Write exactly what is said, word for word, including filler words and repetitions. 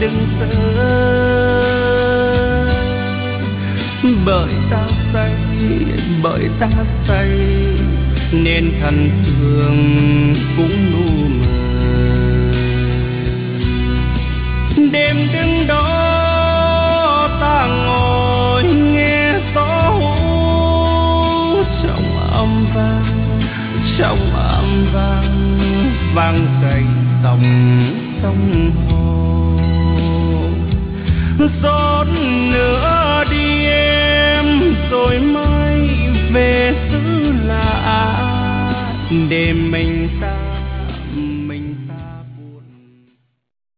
đừng sợ, bởi ta say, bởi ta say nên thần thường cũng lu mờ. Đêm đứng đó ta ngồi nghe gió hú trong âm vang, trong âm vang vang dậy dòng sông Hồ. Giọt nữa đi em rồi mai về xứ lạ, để mình ta